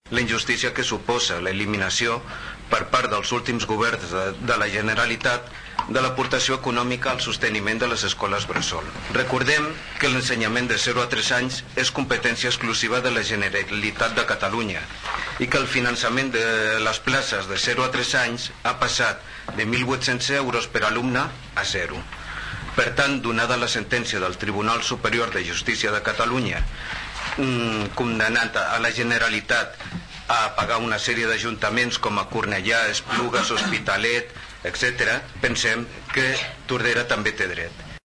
La injustícia que suposa l'eliminació per part dels últims governs de la Generalitat de l'aportació econòmica al sosteniment de les escoles bressol. Recordem que l'ensenyament de 0 a 3 anys és competència exclusiva de la Generalitat de Catalunya i que el finançament de les places de 0 a 3 anys ha passat de 1.800 euros per alumne a 0. Per tant, donada la sentència del Tribunal Superior de Justícia de Catalunya condemnant a la Generalitat a pagar una sèrie d'ajuntaments com a Cornellà, Esplugues, Hospitalet, etc., pensem que Tordera també té dret.